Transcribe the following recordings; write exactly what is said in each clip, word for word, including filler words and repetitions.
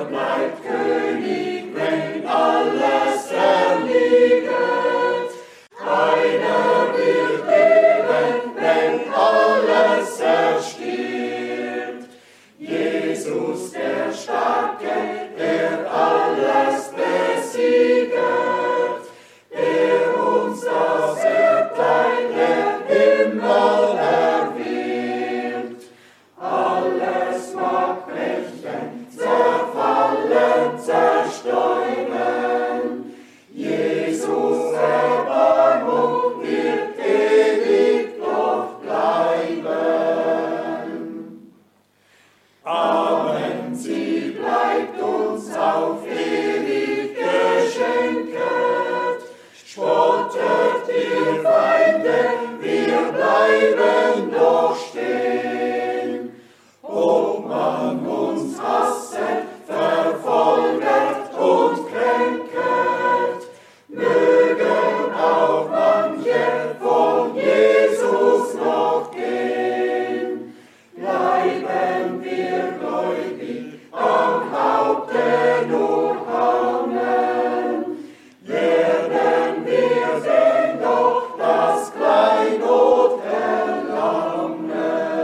bleibt König, wenn alles erliegt. Einer wird leben, wenn alles erstirbt. Jesus der Starke, der alles besieget, der uns das Erbteil der Himmel erwirbt. Alles mag brechen, zerfallen, zerstäuben. Jesus Erbarmung wird ewig doch bleiben. Amen, sie bleibt uns auf ewig geschenket. Spottet ihr Feinde, wir bleiben doch stehen. Ob man uns hasset, verfolget und kränket, mögen auch manche von Jesus noch gehen. Bleiben wir gläubig, am Haupte nur hangen, werden wir denn doch das Kleinod erlangen.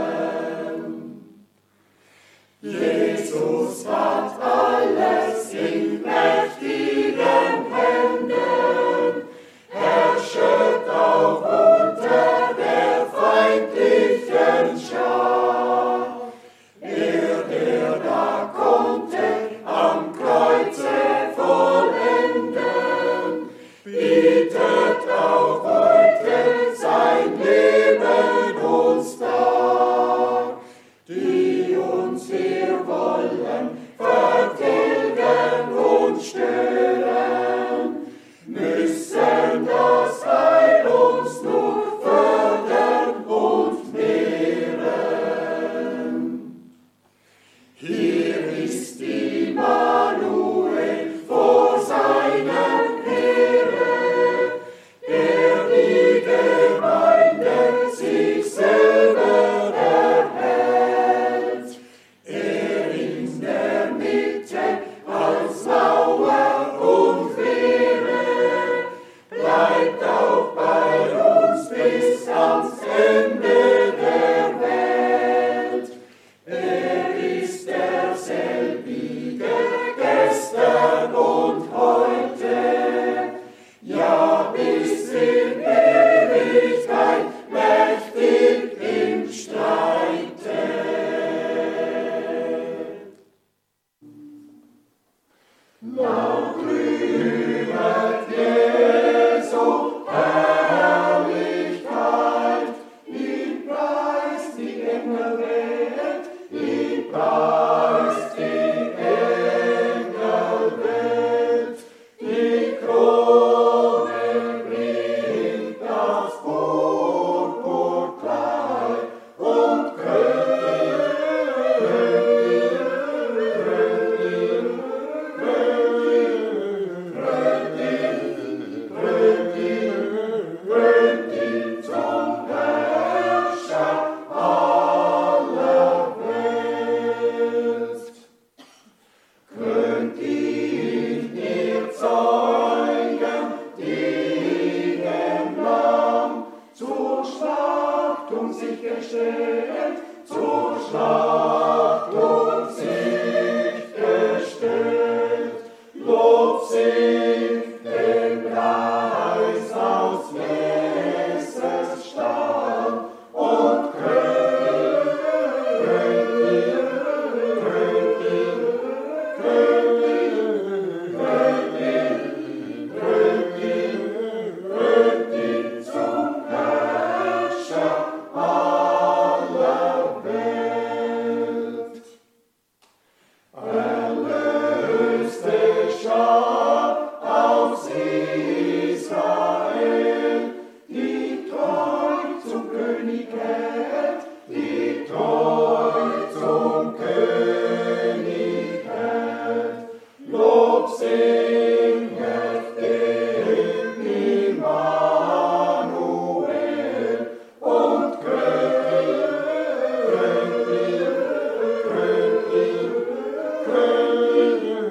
Jesus hat alles in mächtigen Händen, herrschet auch unter der feindlichen Schar. Er, der da konnte am Kreuze vollenden, bietet auch heute sein Leben uns dar. Die uns hier wollen vertilgen und stören, müssen das Heil uns nur fördern und mehren. Hier ist Immanuel vor seinem Heere, der die Gemeinde sich selber erhält. Er in der Mitte als Lauer und Wehre bleibt auch bei uns bis ans Ende der Welt. Er ist derselbige gestern und heute, ja bis in Ewigkeit mächtig im Streite. Laut rühmet Jesu Herrlichkeit, ihn preist die Engelwelt, ihn preist die Engelwelt. Die Krone bringt das Purpurkleid und Königin, Königin, Königin, Königin, Königin zum Herrscher aller Welt. Könnt ihr Zeugen, die dem Lamm zur Schlachtung sich gestellt, zur Schlachtung sich gestellt, Lob singt den Geist aus Messers Stahl und König, König, König, König, König, König, König zum Herrscher aller Welt. Erlöste Schar aus Israel, die treu zum König hält, die treu zum König hält. Lob singet dem Immanuel und König, König, König, König,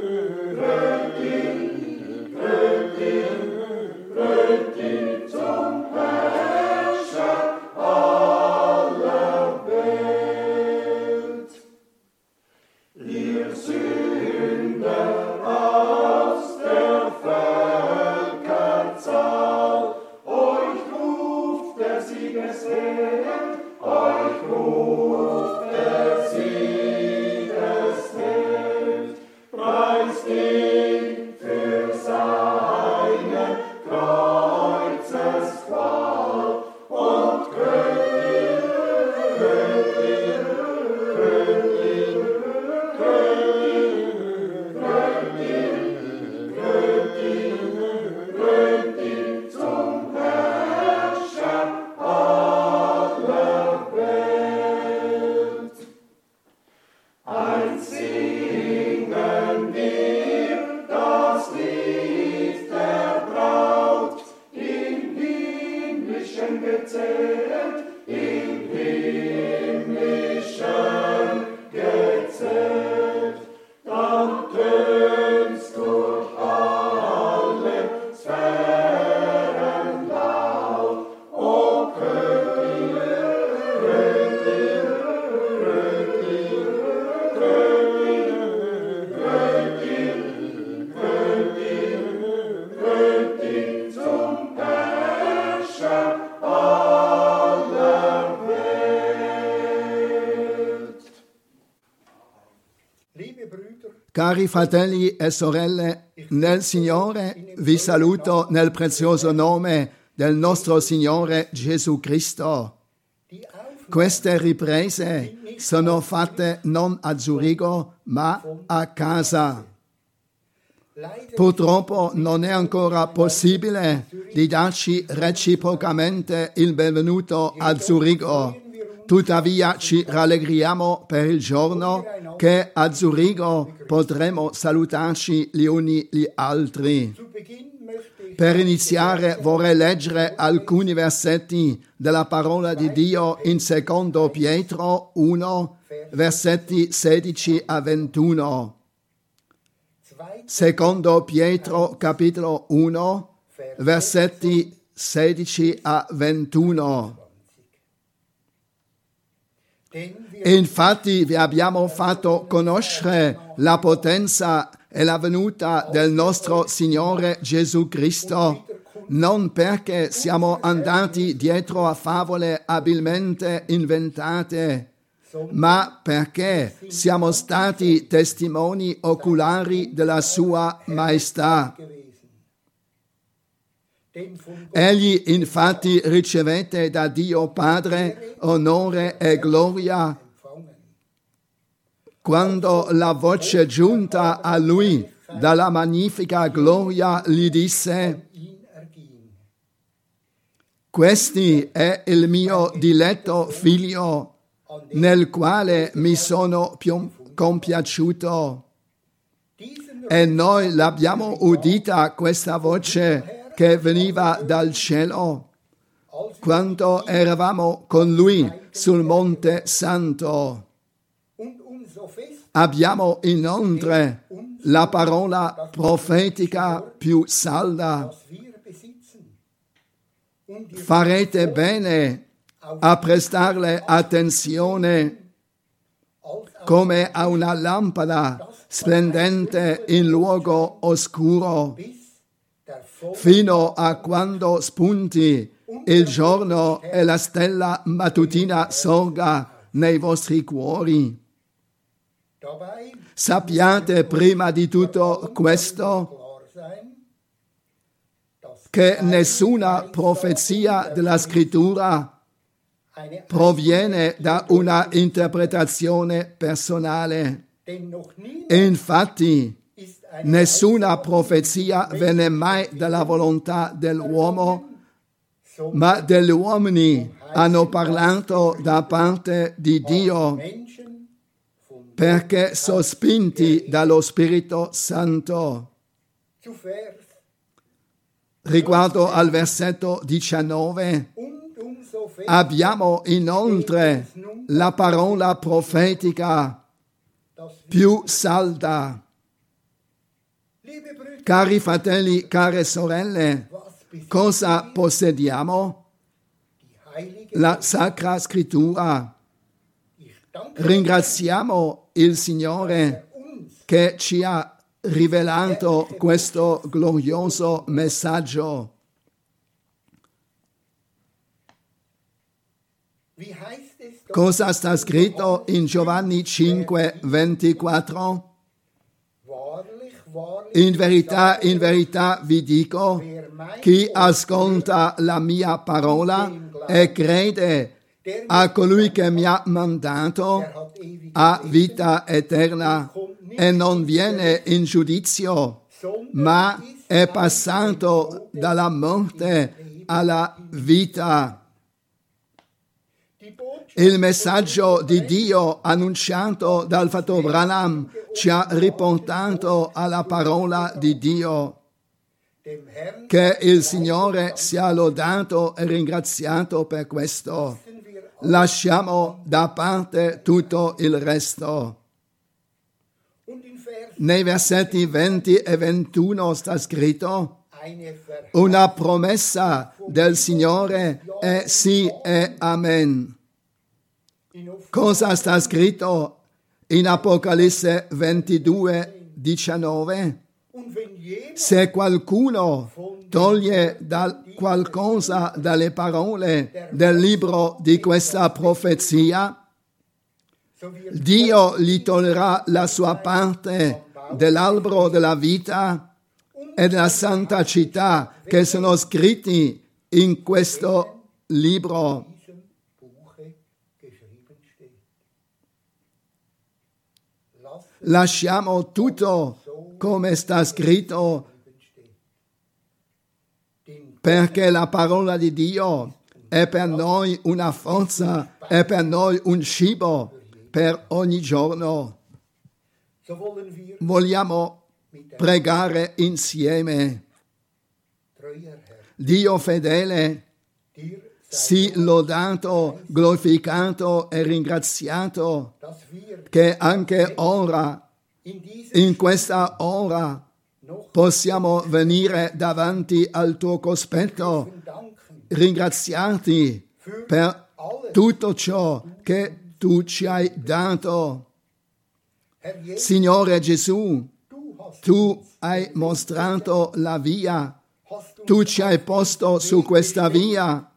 ihr Sünder aus der Völkerzahl. Euch ruft der Siegesheld, euch ruft der Siegesheld. Preist ihn für seine Kreuzesqual und krönt ihn, krönt ihn, krönt ihn, krönt ihn, krönt ihn, krönt ihn zum Herrscher aller Welt. Einst singen wir das Lied der Braut, im himmlischen gezählt, im himmlischen gezählt. Dann tönt's durch alle Sphären laut, o König, König, König, König, König, König, König zum Herrscher aller Welt. Liebe Brüder, Cari fratelli e sorelle, nel Signore vi saluto nel prezioso nome del nostro Signore Gesù Cristo. die Aufnahme Queste riprese sono fatte non a Zurigo, ma a casa. leider Purtroppo non è ancora possibile di darci reciprocamente il benvenuto a Zurigo. Tuttavia ci rallegriamo per il giorno che a Zurigo potremo salutarci gli uni gli altri. zu Beginn möchte ich Per iniziare vorrei leggere alcuni versetti della parola di Dio in secondo Pietro uno, versetti sedici a ventuno. zwei Secondo Pietro capitolo uno, versetti sedici a ventuno. denn wir Infatti vi abbiamo fatto conoscere la potenza e la venuta del nostro Signore Gesù Cristo, non perché siamo andati dietro a favole abilmente inventate, ma perché siamo stati testimoni oculari della Sua Maestà. gewesen. Denn von Gott Egli infatti ricevette da Dio Padre onore e gloria empfangen. quando la voce giunta a lui dalla magnifica gloria gli disse: Ihn erging. Questi è il mio diletto figlio, nel quale mi sono più compiaciuto. Diesen E noi l'abbiamo udita questa voce che veniva dal cielo als quando eravamo con lui sul Monte Santo. und umso fest Abbiamo inoltre la parola profetica più salda. was wir besitzen. Und ihr Farete bene a prestarle attenzione als auch come a una lampada splendente in luogo oscuro, bis der Voll fino a quando spunti il giorno e la stella mattutina sorga nei vostri cuori. dabei Sappiate prima di tutto questo, klar sein, dass che nessuna profezia della scrittura eine proviene da una interpretazione personale. denn noch nie Infatti, ist eine nessuna profezia venne mai dalla volontà dell'uomo, ma degli uomini hanno parlato da parte di Dio, Menschen von perché sospinti dallo Spirito Santo. zu Vers Riguardo al versetto diciannove, und umso fest abbiamo inoltre la parola profetica dass wir, più salda. liebe Brüder, Cari fratelli, care sorelle, was besitzen cosa wir? possediamo? Die heilige La Sacra Scrittura. Ich danke Ringraziamo il Signore che ci ha rivelato questo glorioso messaggio. Wie heißt es dort? Cosa sta scritto in Giovanni cinque ventiquattro? Wahrlich, wahrlich, In verità, in verità vi dico, chi ascolta la mia parola e crede a colui che mi ha mandato der hat ewig ha vita eterna e non viene in giudizio, ma è passato dalla morte alla vita. die Botschaft Il messaggio di Dio annunciato dal Fratello Branham ci ha riportato alla parola di Dio. dem Herrn Che il Signore sia lodato e ringraziato per questo. lassen wir Lasciamo da parte tutto il resto. und in Vers Nei versetti venti e ventuno sta scritto: eine Verheißung una promessa del Signore è sì e amen. in Offenbarung. Cosa sta scritto in Apocalisse ventidue diciannove? Und wenn jemand Se qualcuno toglie da qualcosa dalle parole del libro di questa profezia, so wird Dio gli toglierà la sua parte dell'albero della vita e della santa città che sono scritti in questo libro. in diesem Buche geschrieben steht. Lassen Lasciamo tutto come sta scritto, geschrieben steht. Den perché la parola di Dio è per noi una forza, è per noi un cibo per ogni giorno. so wollen wir Vogliamo mit der pregare insieme. treuer Herr Dio fedele, dir sii lodato, glorificato e ringraziato dass wir che anche ora, in diesem in questa ora, noch possiamo venire davanti al tuo cospetto, danken ringraziarti per alles, tutto ciò che tu ci hai dato. Herr Jesus, Signore Gesù, du hast, tu hai mostrato la via, hast tu uns ci hai posto su questa via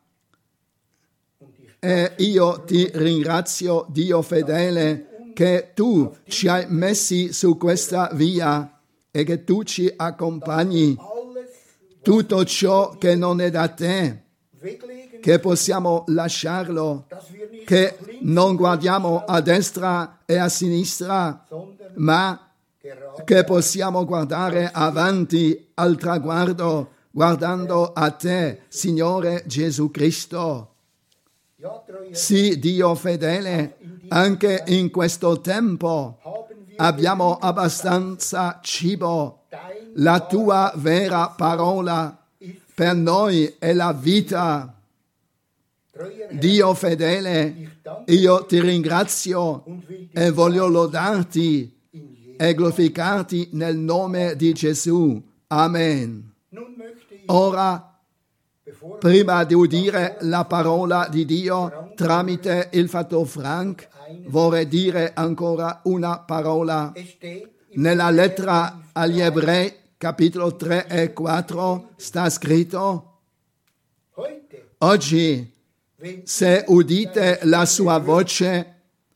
und ich e io ti ringrazio, Dio fedele, che tu ci hai messi su questa via e che tu ci accompagni. alles Tutto ciò che non è da te, weglegen, che possiamo lasciarlo, dass wir nicht che blind non guardiamo a destra e a sinistra, sondern ma gerade che possiamo guardare avanti al traguardo, guardando a te, Signore Gesù Cristo. ja treuer Sì, Dio fedele, anche in questo tempo haben wir abbiamo abbastanza cibo. dein La tua vera parola per noi è la vita. treuer Herr Dio fedele, io ti ringrazio und will dich e voglio lodarti in jedem. e glorificarti nel nome di Gesù. Amen. Nun möchte ich, Ora, bevor prima di udire la parola di Dio tramite il Fratello Frank, vorrei dire ancora una parola. es steht im Nella lettera agli Ebrei, capitolo tre e quattro, sta scritto: heute, oggi, wenn se udite la sua voce,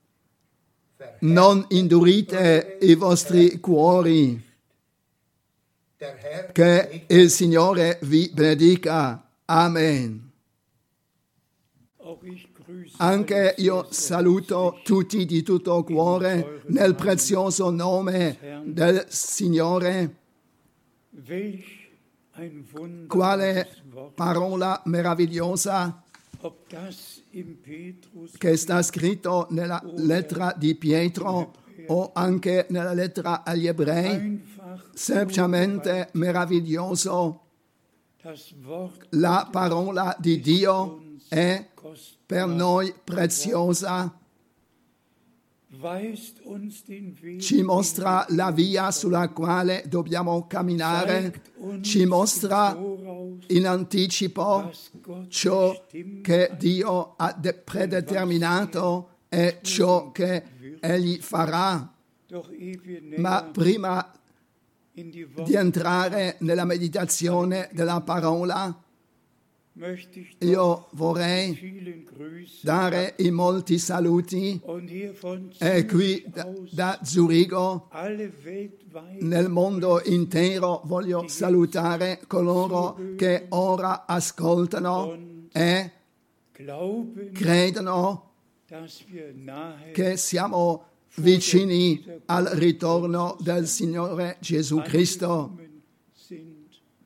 non indurite i vostri cuori. der Herr Che il Signore vi benedica. Amen. Auch ich grüße Anche io saluto tutti di tutto cuore nel prezioso nome del Signore. welch ein Quale wunderbares Wort, parola meravigliosa ob das im Petrus che sta scritto nella lettera di Pietro o anche nella lettera agli Ebrei. einfach Semplicemente meraviglioso. das Wort La parola di Dio è per noi preziosa. weist uns den Weg, Ci mostra la via sulla quale dobbiamo camminare, ci mostra voraus, in anticipo was Gott ciò bestimmt che Dio ha de- predeterminato e ciò che Egli farà. Doch ehe wir Ma näher prima in die di Worte entrare nella meditazione della parola, möchte ich doch io vorrei vielen grüßen. dare i molti saluti Und hier von e qui Zürich da, aus, da Zurigo, alle weltweit nel mondo intero, voglio salutare coloro che ora ascoltano e glauben, credono dass wir nahe che siamo vicini al ritorno del Signore Gesù Cristo. angekommen sind.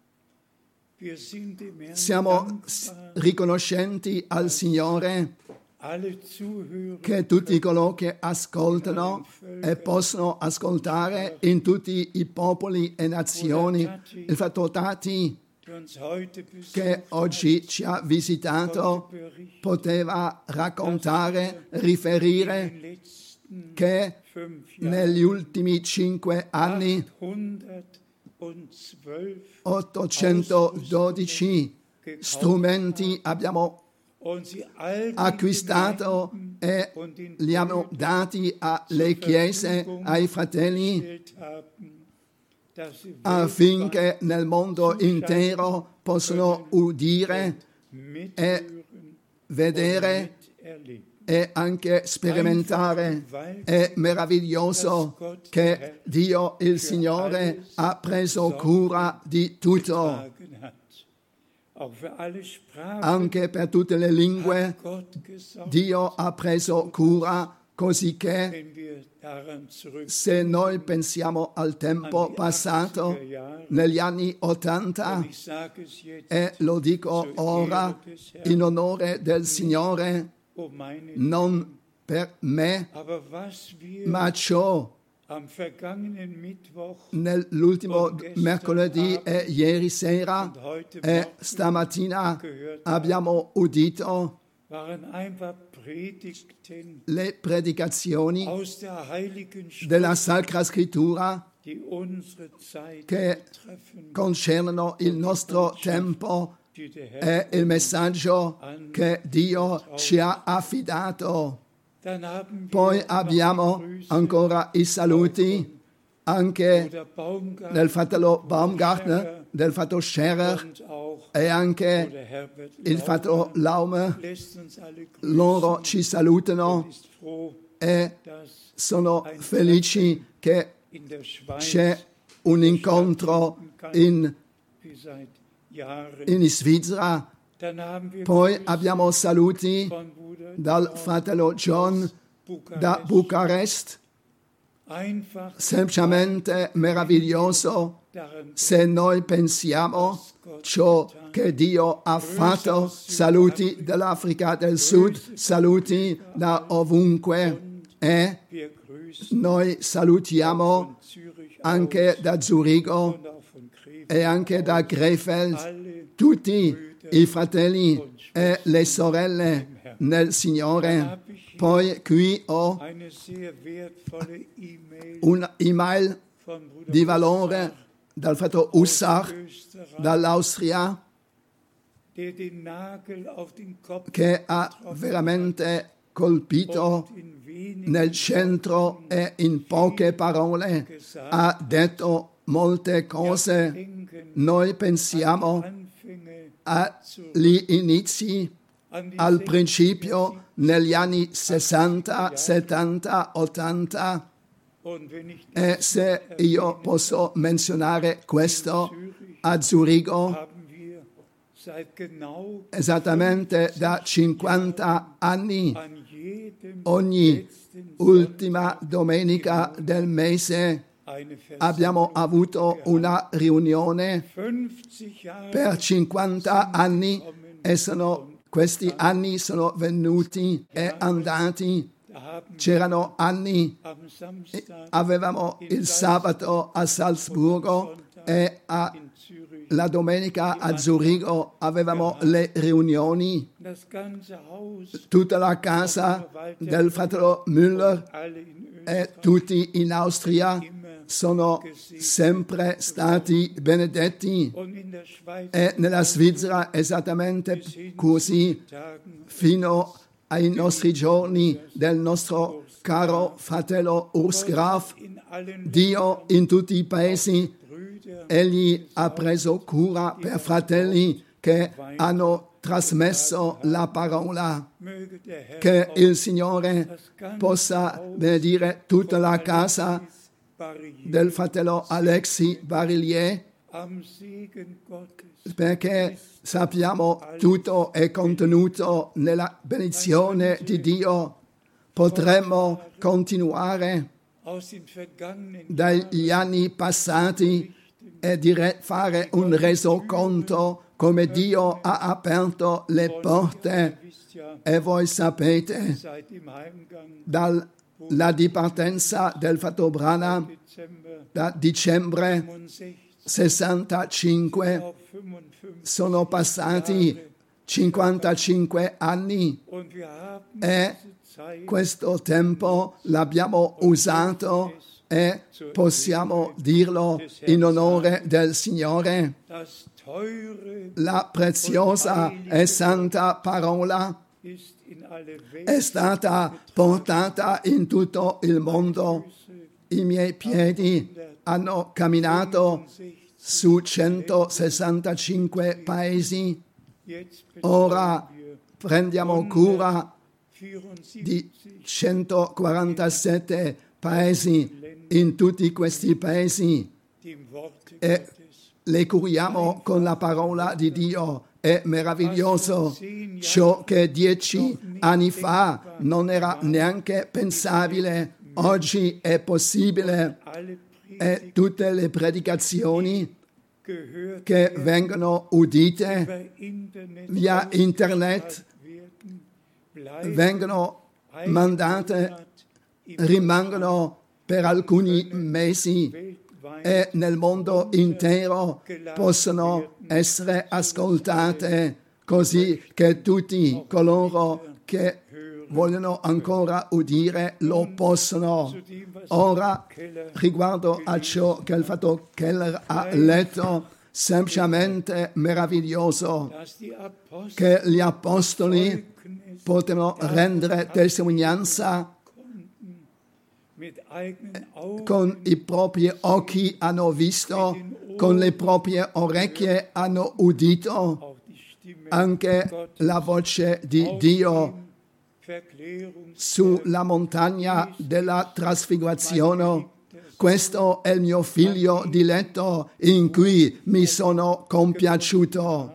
Wir sind dem Herrn Siamo s- dankbar, riconoscenti al Signore alle Zuhörer che tutti coloro che ascoltano e possono ascoltare in tutti i popoli e nazioni. Il fratello Tati, die uns heute che besucht oggi ci ha visitato, konnte berichten, poteva raccontare, in riferire den letzten che fünf negli Jahren ultimi cinque anni achthundertzwölf ottocentododici strumenti abbiamo und sie all den acquistato e und den li abbiamo dati alle chiese, ai fratelli, gestellt haben, dass sie affinché nel mondo intero possano udire, mithören vedere miterleben. e anche sperimentare. È meraviglioso che Dio, il Signore, ha preso cura di tutto, Getragen hat. Auch für alle Sprachen anche per tutte le lingue. hat Gott gesorgt, Dio ha preso cura, così che wenn wir daran zurück se noi pensiamo al tempo passato, negli anni Ottanta, ich sage es jetzt, e lo dico ora in onore del Signore, oh meine, non per me, aber was wir ma ciò am vergangenen Mittwoch nell'ultimo mercoledì e ieri sera und heute e Morgen stamattina gehört abbiamo udito waren einfach Predigten le predicazioni aus der Heiligen Schrift, della Sacra Scrittura die unsere Zeit che betreffen, concernono il nostro tempo die der Herr. e il messaggio che Dio ci ha affidato. Dann haben wir Poi noch abbiamo die Grüße ancora i saluti anche der Baumgarten del fratello Baumgartner, del fratello Scherer und auch e anche der Herbert il fratello Laume. lässt uns alle grüßen Loro ci salutano und ist froh, e dass sono felici che in der Schweiz c'è un incontro in, wie seit Jahren. in Svizzera. Dann haben wir Poi Grüße abbiamo saluti von Bruder dal John fratello John Bukarest. da Bucarest. Einfach Semplicemente meraviglioso daran se noi pensiamo ciò che Dio ha fatto. Saluti dall'Africa del Sud, saluti da ovunque e wir grüßen noi salutiamo von Zürich anche da Zurigo und auch von Krefeld e anche da Krefeld alle tutti i fratelli e le sorelle nel Signore. Poi qui ho eine sehr wertvolle E-Mail un'email von Bruder di valore dal fratello Ussach Österreich, dall'Austria der den Nagel auf den Kopf che ha veramente colpito und in wenigen nel centro e in poche parole ha detto molte cose. Denken Noi pensiamo Anfänge agli inizi, an die al principio, negli anni sessanta, settanta, ottanta. und wenn ich E se io posso menzionare questo, a Zurigo, haben wir seit genau esattamente da cinquanta anni, an jedem ogni letzten ultima domenica del mese, eine Vers abbiamo avuto una riunione fünfzig Jahre per cinquanta anni e sono, questi anni sono venuti e andati. da haben C'erano anni, am Samstag avevamo il sabato a Salzburgo e a, in Zürich la domenica a Zurigo avevamo le riunioni. das ganze Haus Tutta la casa del fratello Müller alle in e tutti in Austria sono sempre stati benedetti und in der Schweiz e nella Svizzera esattamente così Tagen fino ai nostri giorni del nostro caro fratello Urs Graf, in allen Dio in tutti i paesi, Brüdern egli ha preso cura per fratelli che hanno trasmesso la parola. möge der Herr Che auch il Signore das ganze possa Haus benedire tutta la casa Alexis Barrier del fratello Alexis Barillier, am Segen Gottes. perché sappiamo tutto è contenuto nella benedizione di Dio. Potremmo continuare Aus den vergangenen dagli anni passati e dire, fare un resoconto come Dio ha aperto le porte. wisst ja, E voi sapete, seit dem Heimgang dalla dipartenza del fratello Branham Dezember da dicembre fünfundsechzig sessantacinque auf fünfundfünfzig sono passati cinquantacinque anni und wir haben e diese Zeit questo tempo l'abbiamo usato e possiamo dirlo in onore del Signore. das teure La preziosa e santa parola ist in alle è Welt stata portata in tutto il mondo. I miei piedi hanno camminato su centosessantacinque paesi. jetzt Ora wir prendiamo cura vierundsiebzig di centoquarantasette paesi in tutti questi paesi dem Worte e Gottes. le curiamo con la parola di Dio. È meraviglioso ciò che dieci anni fa non era neanche pensabile, oggi è possibile. Alle E tutte le predicazioni gehört che vengono udite über Internet via internet werden, bleiben vengono einen mandate, Monat im rimangono per alcuni mesi weltweit e nel mondo intero possono essere ascoltate, così che tutti coloro che vogliono ancora udire lo possono. Ora, riguardo a ciò che il fratello Keller ha letto, semplicemente meraviglioso dass die Apostel che gli apostoli potevano rendere testimonianza mit eigenen Augen con i propri occhi hanno visto, con le proprie orecchie hanno udito auch die Stimme anche la voce di Dio Verklärung sulla montagna della trasfigurazione. Questo è il mio figlio diletto in cui mi sono compiaciuto.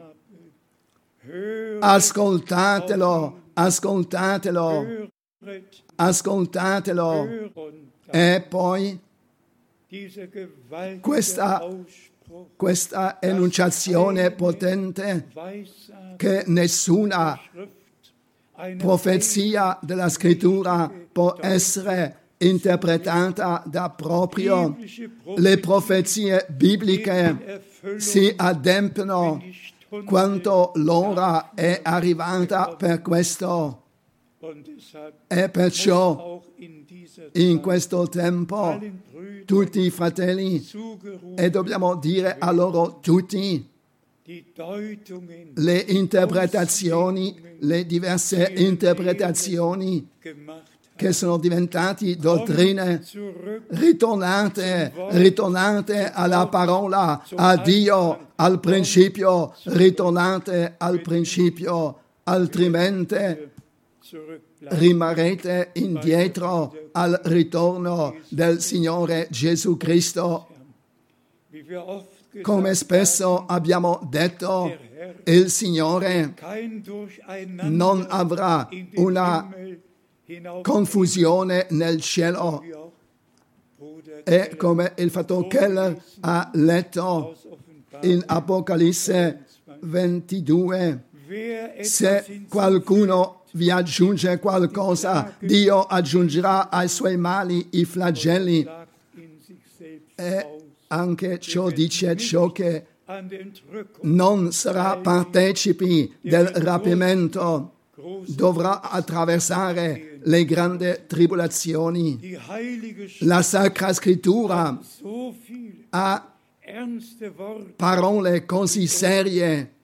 Ascoltatelo, ascoltatelo, höret, ascoltatelo. hören, E poi dieser gewaltige Questa- Ausspruch, questa enunciazione potente Weissagung, che nessuna Schrift, eine profezia della scrittura può essere interpretata da proprio. biblische Le profezie bibliche Erfüllung, si adempiono die Stunde quanto l'ora è arrivata per questo. und deshalb E perciò auch in dieser in Zeit questo tempo allen Brüdern tutti i fratelli, zugerufen, e dobbiamo dire a loro tutti, die Deutungen le interpretazioni, le diverse interpretazioni gemacht che sono diventate dottrine, zurück ritornate, ritornate alla parola, a Dio, al principio, ritornate al principio, altrimenti zurückbleiben. rimarrete indietro al ritorno del Signore Gesù Cristo. Wie wir oft gesagt Come spesso abbiamo detto, il Signore kein Durcheinander non avrà in den una Himmel hinauf, confusione nel cielo. wie auch Bruder E come il fratello Keller ha letto aus Offenbarung. in Apocalisse ventidue, Wer etwas se hinzufügt, qualcuno vi aggiunge qualcosa, Dio aggiungerà ai suoi mali i flagelli. lag in sich selbst E aus. anche ciò dice ciò che An der Entrückung non sarà partecipi del rapimento, groß dovrà attraversare le grandi tribolazioni. die Heilige Schrift La Sacra Scrittura so viel ha ernste Worte parole così serie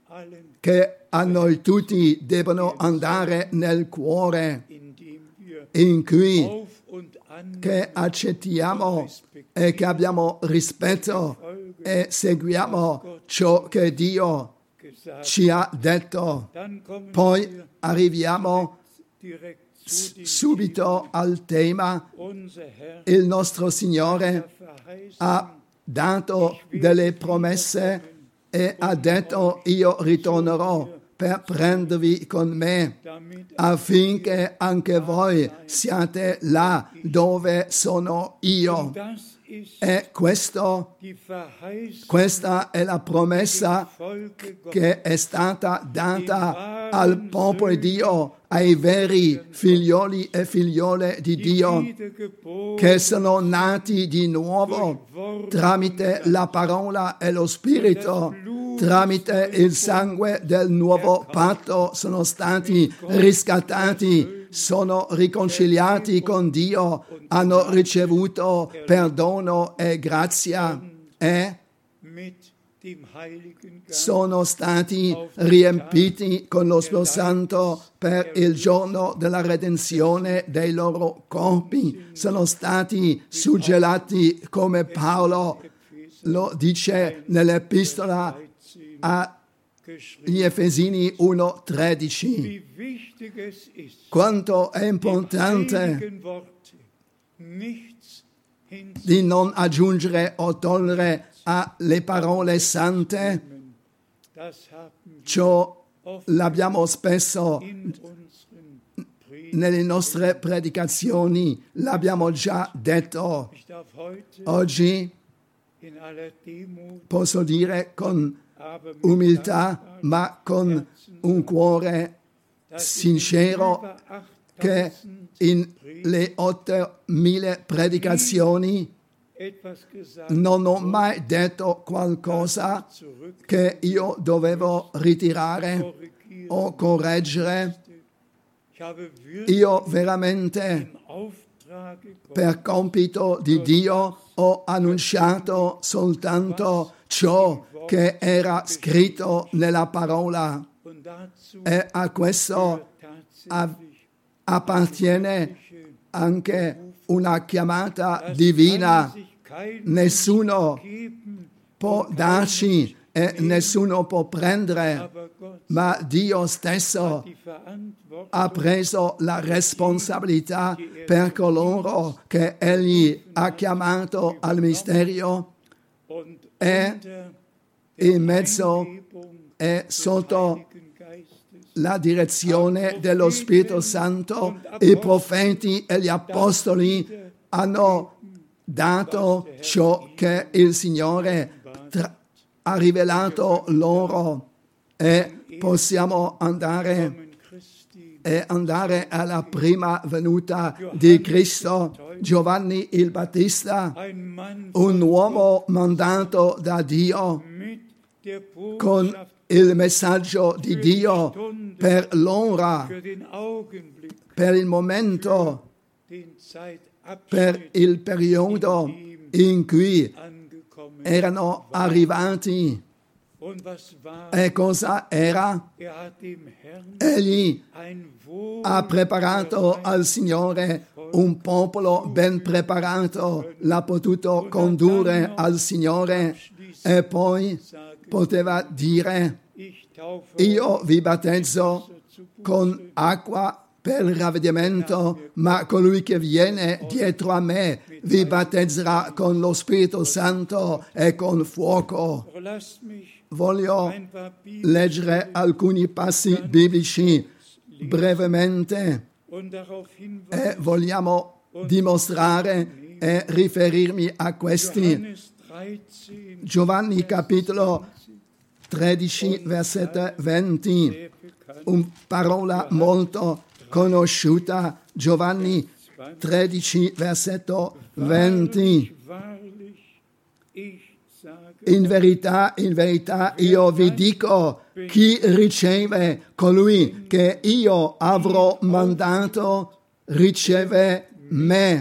allen, che a noi tutti devono andare nel cuore, indem wir in cui auf und an che accettiamo e che abbiamo rispetto e seguiamo ciò che Dio gesagt. ci ha detto. Dann kommen Poi wir arriviamo direkt s- zu dem subito al tema. unser Herr Il nostro Signore verheißen, ha dato delle promesse e ha detto: io ritornerò per prendervi con me, damit affinché anche voi siate là dove sono io. das ist E questo, die Verheißung questa è la promessa Volke Gottes, che è stata data al popolo di Dio, ai veri figlioli e figliole di Dio, wiedergeboren che sono nati di nuovo tramite la parola e lo spirito, tramite il sangue del nuovo patto, sono stati riscattati, sono riconciliati con Dio, hanno ricevuto perdono e grazia e mit dem Heiligen Geist. sono stati riempiti con lo Spirito Santo per il giorno della redenzione dei loro corpi, sono stati suggellati come Paolo lo dice nell'epistola agli geschrieben. Efesini uno tredici. Wie wichtig es ist, Quanto è dem importante heiligen Worte nichts hinzuzufügen. di non aggiungere o togliere alle parole sante. Das haben wir Ciò oft l'abbiamo spesso in unseren Predigten. nelle nostre predicazioni, l'abbiamo già detto. Ich darf heute Oggi in aller Demut, posso dire con aber mit umiltà, Dankbarkeit ma con un cuore dass sincero, in über che achttausend in le ottomila predicazioni etwas gesagt non ho mai detto qualcosa zurück che io dovevo ritirare korrigieren. o correggere. Ich habe wirklich Io veramente, im Auftrage Gottes per compito di Dio, ho annunciato soltanto ciò che era scritto nella parola, und dazu e a questo tatsächlich appartiene anche una chiamata das divina. kann sich kein Nessuno geben, può darci e nessuno può prendere, aber Gott ma Dio stesso die Verantwortung ha preso la responsabilità per coloro che Egli ha chiamato al mistero und e unter in mezzo Eingebung e sotto Heiligen Geistes la direzione dello Spirito Santo. I profeti e gli apostoli hanno dato ciò che il Signore tra- ha rivelato loro, e possiamo andare Kommen Christi e andare alla prima venuta di Cristo. Giovanni il Battista, ein Mann un uomo mandato da Dio mit der con Botschaft il messaggio di Dio per l'ora, für den Augenblick, per il momento, den Zeitabschnitt per il periodo in cui angekommen. erano arrivati. Und was war? E cosa era? Er hat dem Herrn Egli ein Wohl ha preparato al Signore un popolo ben preparato, l'ha potuto condurre al Signore e poi poteva dire: ich taufe io vi battezzo con acqua per il ravvedimento, ma colui che viene dietro a me vi battezzerà con lo Spirito Santo e con fuoco. Lasst mich Voglio ein paar Bibel leggere alcuni passi biblici brevemente und darauf e hinweisen. vogliamo dimostrare e riferirmi a questi. Johannes dreizehn, Giovanni capitolo tredici, versetto venti, sehr bekannt. una parola molto conosciuta. Giovanni tredici, versetto venti. Wahrlich, ich sage, In verità, in verità, io vi dico, chi riceve colui che io avrò mandato, riceve me.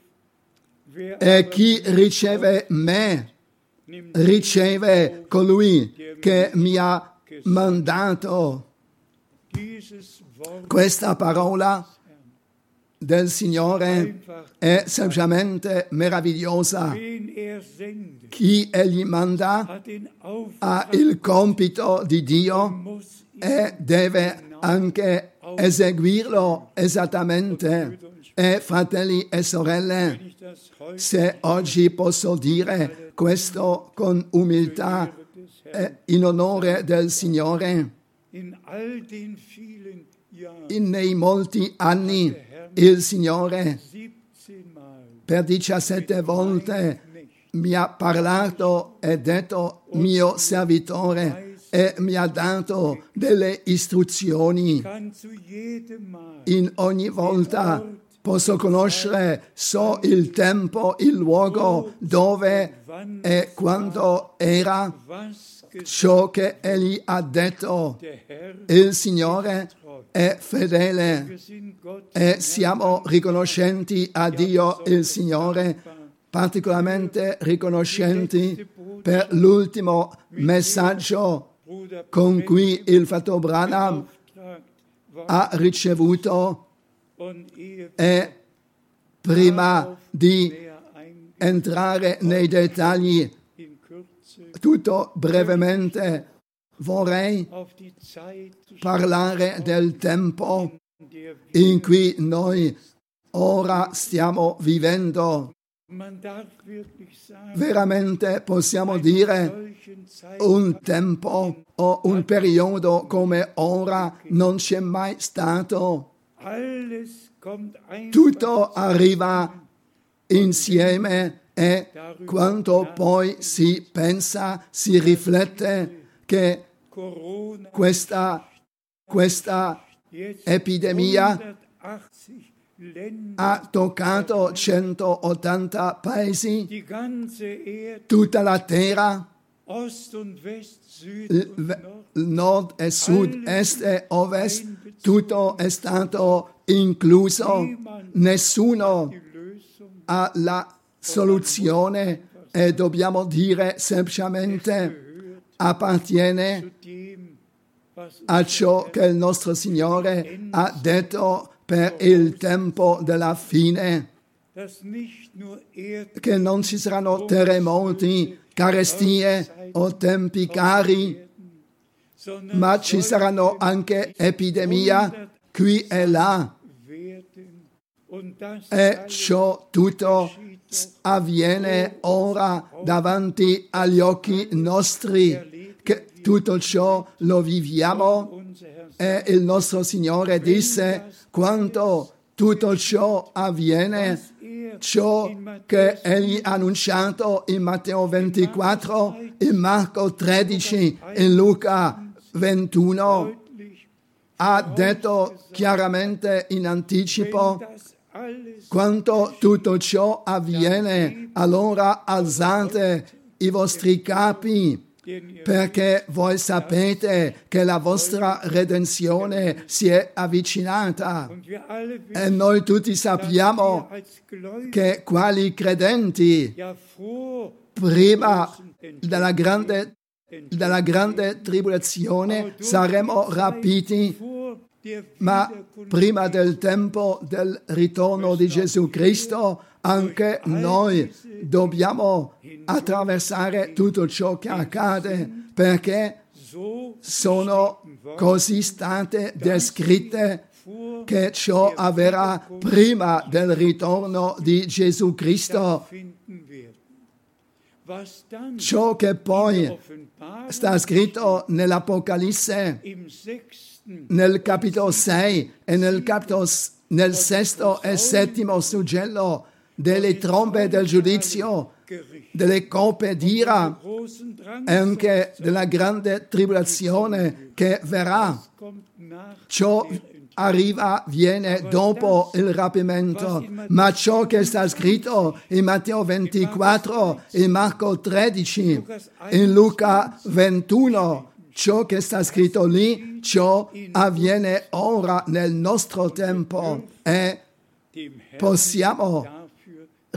wer E chi riceve me, nimmt riceve colui che mi ha mandato. Dieses Wort Questa parola del Signore è semplicemente meravigliosa. wen er sendet, Chi egli manda hat den Auftrag, ha il compito di Dio muss ihn e deve anche eseguirlo esattamente. E fratelli e sorelle, ich das heute se oggi posso dire questo con umiltà e in onore del Signore, in all den vielen Jahren, in- nei molti anni il Signore siebzehn Mal, per diciassette volte mi ha parlato e detto mio servitore e mi ha dato delle istruzioni. kann zu jedem Mal In ogni volta posso conoscere, so il tempo, il luogo, dove e quando era was gesagt ciò che egli ha detto. der Herr. Il Signore è fedele Wir sind Gott e siamo riconoscenti a Dio il Signore, particolarmente riconoscenti per l'ultimo messaggio Bruder con cui il fratello Branham beauftragt war ha ricevuto und ehe e prima di näher eingehen entrare nei dettagli in Kürze tutto brevemente vorrei auf die Zeit zu parlare del tempo schauen, der wir, in cui noi ora stiamo vivendo. man darf wirklich sagen, Veramente possiamo in dire solchen Zeiten un tempo o un periodo come ora non c'è mai stato. alles kommt einfach Tutto arriva insieme e quando poi si pensa, si riflette che Corona questa, questa jetzt epidemia hundertachtzig Länder, ha toccato centottanta paesi, die ganze Erde, tutta la terra, Ost und West, Süd il und v- Nord, nord e sud, est e ovest, tutto è stato incluso. Nessuno die Lösung ha la soluzione e dobbiamo dire semplicemente gehört appartiene zu dem, was a ciò che il nostro Signore ha detto per il tempo della fine, dass nicht nur Erd che non ci saranno terremoti, carestie o tempi cari, sondern ma ci saranno anche epidemie qui e là, werden und das e alles ciò tutto s- avviene ora davanti agli occhi nostri, che tutto ciò lo viviamo. unser Herr E il nostro Signore disse, quando tutto ciò avviene, ciò che egli ha annunciato in Matteo ventiquattro, in Marco tredici, in Luca ventuno, deutlich, ha detto chiaramente in anticipo, das alles quando tutto ciò avviene, allora alzate i vostri capi, den ihr perché voi sapete che la vostra redenzione si è avvicinata. und wir alle E wissen, noi tutti dass sappiamo wir als Gläubige che quali credenti ja vor prima della grande, della grande tribolazione saremo rapiti, vor der ma Wiederkunft prima del tempo del ritorno di Gesù Cristo anche noi dobbiamo attraversare tutto ciò che accade, perché so sono così state descritte vor che ciò avverrà prima del ritorno di Gesù Cristo. finden werden. Was dann Ciò che poi Offenbarung sta scritto nell'Apocalisse, im sechsten nel capitolo sei e nel, capitolo, s- nel sesto e settimo suggello delle trombe del giudizio, Gericht, delle coppe d'ira großen Drang e anche della grande tribolazione che verrà. kommt nach Ciò arriva, viene dopo il rapimento, ma ciò che sta scritto in Matteo ventiquattro, in Marco tredici, in Luca ventuno, ciò che sta scritto lì, ciò avviene ora nel nostro tempo e dem Herrn possiamo dafür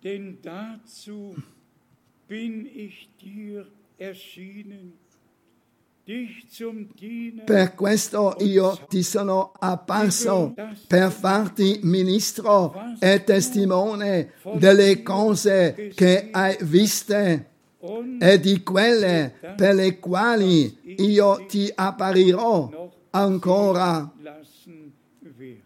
Denn dazu bin ich dir erschienen, dich zum Diener. Per questo io ti sono apparso, per farti ministro e testimone delle cose che hai viste e di quelle per le quali io ti apparirò ancora. Lassen werde.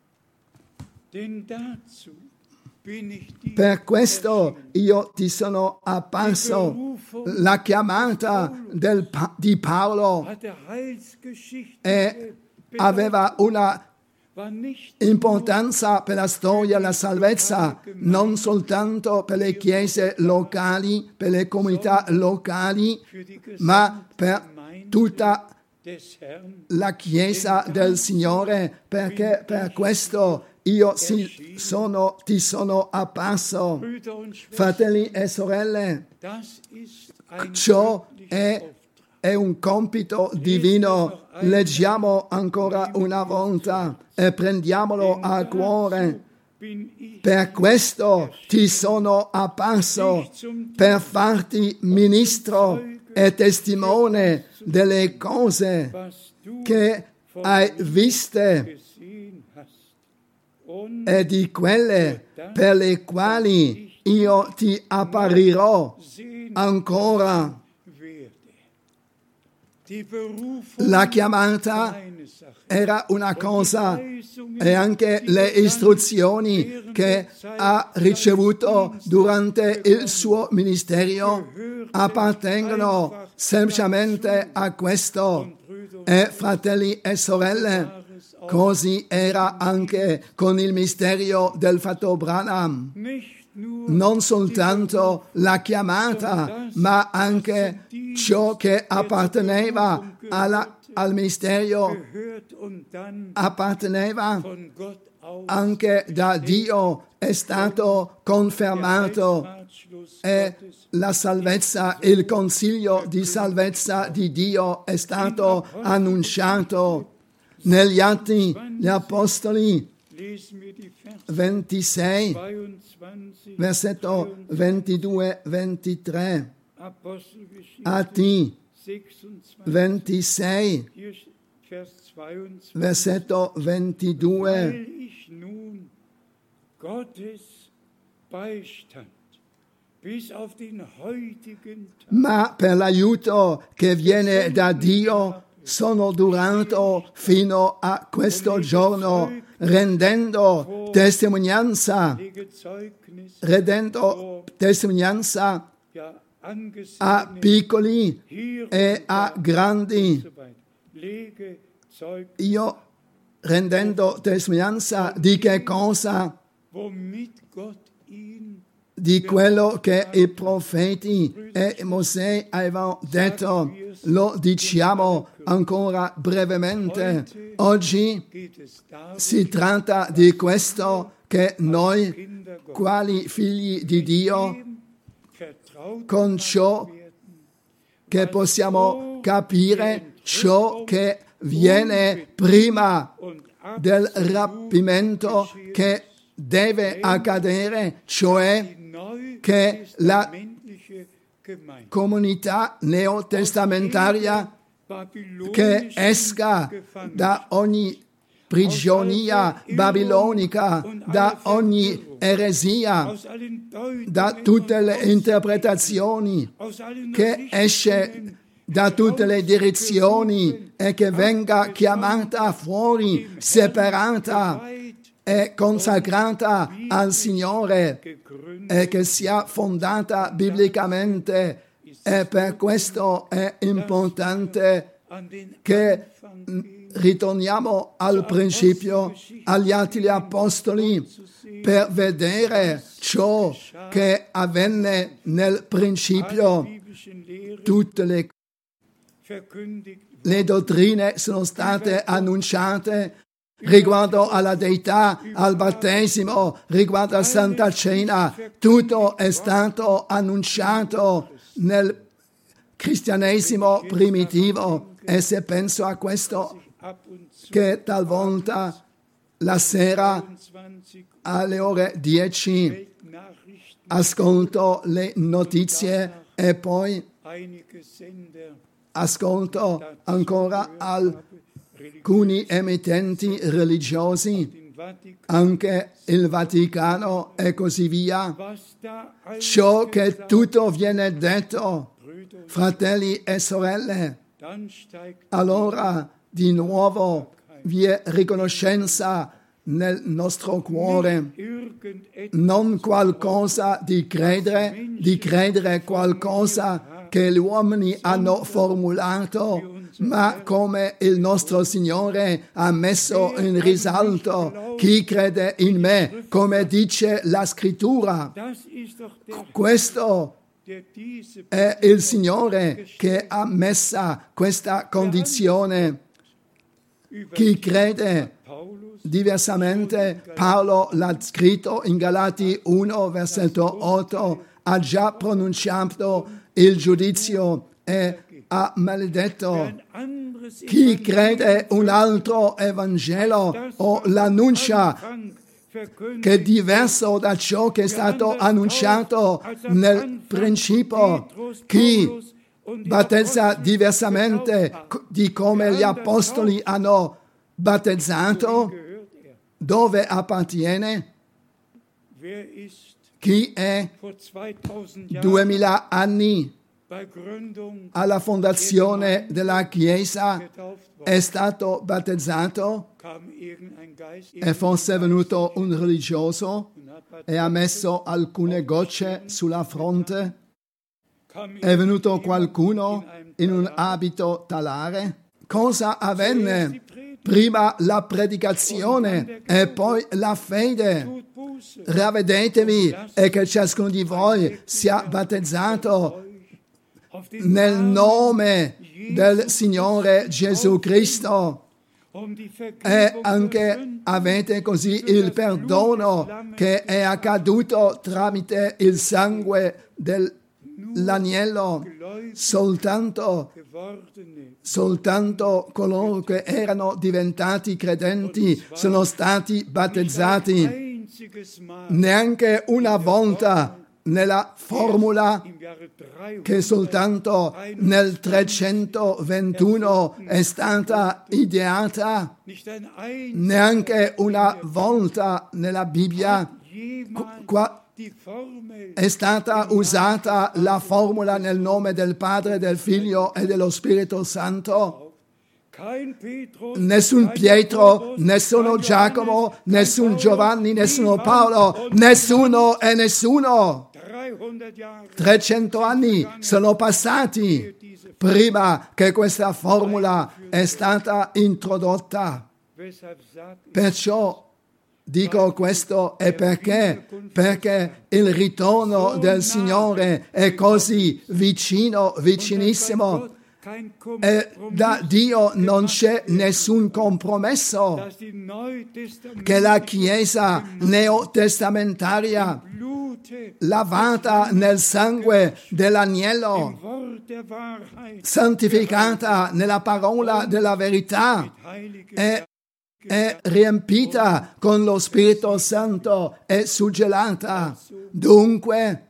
Denn dazu bin ich dir Per questo erschienen. io ti sono apparso. La chiamata del Pa- di Paolo Hatte heilsgeschichtliche e aveva una war nicht importanza per la storia, la salvezza, non soltanto per le chiese locali, per le comunità locali, für die ma per Gemeinde tutta des Herrn. la Chiesa del Signore, perché per questo io si sono, ti sono apparso. Brüder und Schwestern, Fratelli e sorelle, das ist ein ciò göttlicher è, Auftrag. è un compito divino. Leggiamo ancora una volta e prendiamolo a cuore. Bin ich Per questo ti sono apparso, per farti ministro e testimone delle cose was du che hai viste gesehen hast. Und e di quelle per le quali io ti apparirò sehen ancora. werde. Die Berufung La chiamata war eine Sache. era una cosa e anche le istruzioni che ha ricevuto durante il suo ministero appartengono semplicemente a questo. E fratelli e sorelle, così era anche con il mistero del fratello Branham. Nicht nur Non soltanto la chiamata, ma anche ciò che apparteneva alla, al mistero, gehört und dann apparteneva von Gott aus anche da Dio, è stato confermato. Ratschluss E Gottes la salvezza, il consiglio di salvezza di Dio è stato annunciato negli Atti degli Apostoli lesen wir die Verse ventisei, zweiundzwanzig, versetto ventidue ventitré. Apostelgeschichte Atti sechsundzwanzig, ventisei, hier Vers zweiundzwanzig, versetto ventidue. weil ich nun Gottes Beistand bis auf den heutigen Tag Ma per l'aiuto che viene da Dio sono durato fino a questo giorno, rendendo testimonianza, lege Zeugnis, rendendo testimonianza ja a angesehene piccoli hier e a grandi. so weit. Lege Zeugnis, Io rendendo testimonianza di che cosa? womit Gott ihn Di quello che i profeti e Mosè avevano detto. Lo diciamo ancora brevemente. Oggi geht es darum, si tratta di questo, che noi, Kinder Gottes quali figli di Dio, vertraut con ciò werden, che possiamo capire ciò che viene prima und del rapimento che deve accadere, cioè die che la neutestamentliche Gemeinde comunità neotestamentaria Babylonischen che esca da ogni prigionia babilonica, da ogni eresia, aus allen Deutungen, da tutte le interpretazioni, aus allen che esce da tutte le direzioni e che venga chiamata fuori, separata e consacrata al Signore gegründet e che sia fondata biblicamente. E per questo è importante an den che Anfang mm, ritorniamo al principio, agli Atti degli Apostoli, per vedere ciò che avvenne nel principio. biblischen Lehre Tutte le, verkündigt le dottrine sono state annunciate riguardo alla deità, al battesimo, riguardo alla Santa Cena. Tutto è stato annunciato nel cristianesimo primitivo. E se penso a questo, ab und zu che talvolta la sera zwanzig alle ore dieci Weltnachrichten ascolto le notizie e poi einige Sender ascolto ancora alcuni emittenti religiosi, im Vatikan, anche il Vaticano e così via. was da Ciò alles che gesagt, tutto viene detto, Brüder, und fratelli e sorelle, dann steigt allora di nuovo vi è riconoscenza nel nostro cuore, irgendetwas non qualcosa di credere, di credere qualcosa che gli uomini hanno formulato, ma come il nostro Signore ha messo in risalto: chi crede in me, come dice la Scrittura. Das ist doch der, Questo der diese è il Signore che ha messa questa condizione. über Chi crede Paulus diversamente, Paolo l'ha scritto in Galati uno, versetto otto, ha già pronunciato il giudizio e ha maledetto ein anderes chi crede un altro Evangelo o l'annuncia che è diverso da ciò che è stato annunciato nel principio. Chi battezza diversamente di come gli apostoli hanno battezzato, dove appartiene? Wer ist Chi è vor zweitausend Jahren duemila anni bei Gründung alla fondazione della Chiesa getauft worden? è stato battezzato? Kam irgendein Geist È forse venuto un religioso und hat e ha messo alcune gocce sulla fronte? kam È venuto qualcuno in un abito talare? Cosa avvenne? Prima la predicazione e poi la fede. tut Buße Ravvedetevi e che ciascuno di voi sia battezzato auf den nel Namen nome del Signore Gesù Cristo um die e Vergebung der anche Sünden avete così il perdono che è accaduto tramite il sangue dell'agnello. Soltanto gewordene Soltanto coloro che erano diventati credenti sono stati battezzati. einziges Mal Neanche una volta nella formula im Jahre dreihundert che soltanto nel trecentoventuno è stata ideata, nicht ein einziges neanche una volta nella Bibbia jemals qua die Formel è stata usata la formula nel nome del Padre, del Figlio e dello Spirito Santo. kein Petrus, Nessun kein Pietro, Jakobus, nessuno kein Giacomo, Johannes, nessun kein Giovanni, Paulus, nessuno niemand Paolo, und nessuno e nessuno. dreihundert Jahre trecento anni sono passati prima che questa formula è stata introdotta. weshalb sagt Perciò dico questo e perché? Perché il ritorno del Signore è così vicino, vicinissimo. kein E da Kompromiss, Dio non c'è nessun compromesso. dass die Neutestamentliche Che la Chiesa neotestamentaria, Blute lavata nel sangue dell'agnello, im Wort der Wahrheit santificata nella parola della verità, heilige è, è riempita con lo Spirito Santo e suggellata. Dunque,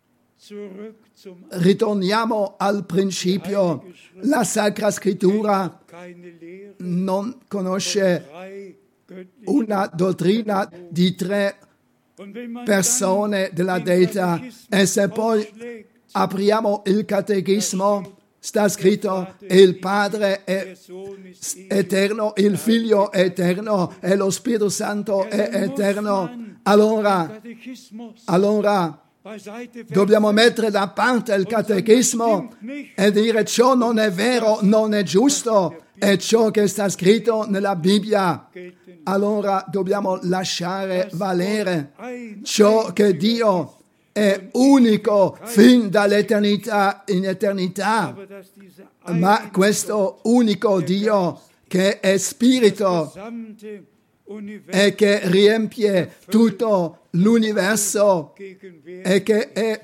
zurück zum ritorniamo al principio. La Sacra Scrittura keine Lehre non conosce drei göttliche una dottrina di tre und wenn man persone della deità, e se poi schlägt, apriamo il catechismo, sta scritto il Padre è der Sohn ist eterno, il Figlio è eterno e lo Spirito Santo è eterno. Allora, Katechismus allora beiseite dobbiamo mettere da parte il catechismo e dire ciò non è vero, non è giusto, è ciò che sta scritto nella Bibbia. gelten. Allora dobbiamo lasciare valere Ein ciò che Dio è unico fin dall'eternità in eternità, aber dass dieser ma questo unico Dio che è spirito gesamte Universum e che riempie tutto l'universo gegenwärtig e che è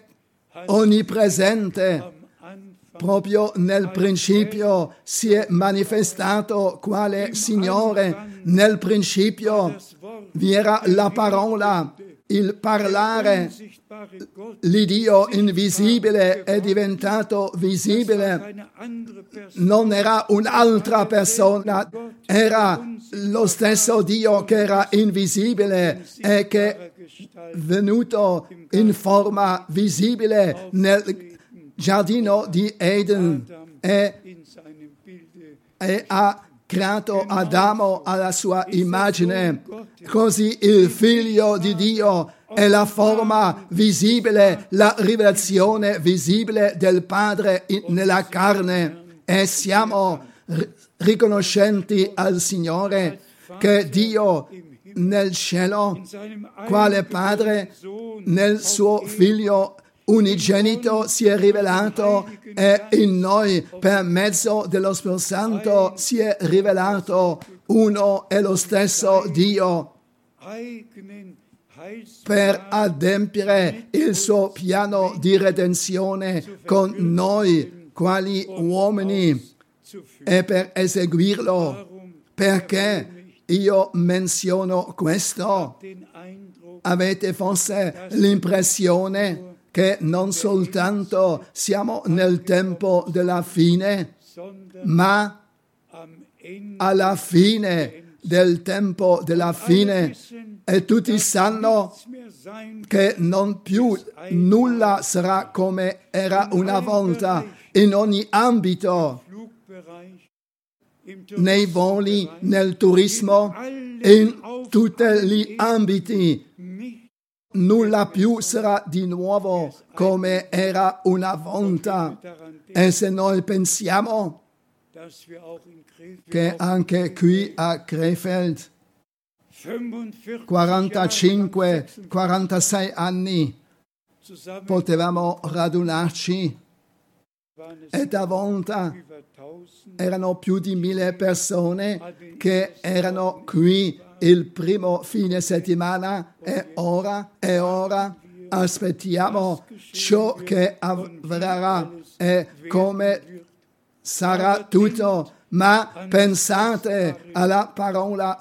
onnipresente, am Anfang proprio nel principio si è manifestato quale Signore. Nel principio das Wort vi era la parola il parlare, unsichtbare Gott, l'Iddio invisibile è diventato visibile, keine andere Person, non era un'altra persona, era lo stesso Dio che era invisibile e che è venuto in forma visibile nel giardino di Eden e, in seinem Bilde, e ha creato Adamo alla sua immagine. Così il Figlio di Dio è la forma visibile, la rivelazione visibile del Padre in- nella carne. E siamo ri- riconoscenti al Signore che Dio nel cielo, in seinem quale Padre, nel suo Figlio unigenito si è rivelato e in noi per mezzo dello Spirito Santo si è rivelato uno e lo stesso Dio eigenen per Heilsplan adempiere il suo piano di redenzione con noi quali uomini zu führen. e per eseguirlo. Perché io menziono questo? Den Eindruck, Avete forse l'impressione che non soltanto siamo nel tempo della fine, sondern ma am Ende alla fine del tempo della fine e tutti sanno nichts mehr sein che non più nulla sarà come era una volta in ogni ambito, Flugbereich, im nei voli, Tourismusbereich, nel turismo, allen in auf tutti allen gli Ebenen ambiti. nicht Nulla più sarà di nuovo come era una volta. daran denken, E se noi pensiamo dass wir auch in Krefeld che anche qui a Krefeld, fünfundvierzig quarantacinque Jahre lang quarantasei anni, zusammen potevamo radunarci waren es e talvolta über tausend. erano più di mille persone che erano qui il primo fine settimana e ora e ora aspettiamo ciò che avverrà e come sarà tutto. Ma pensate alla parola,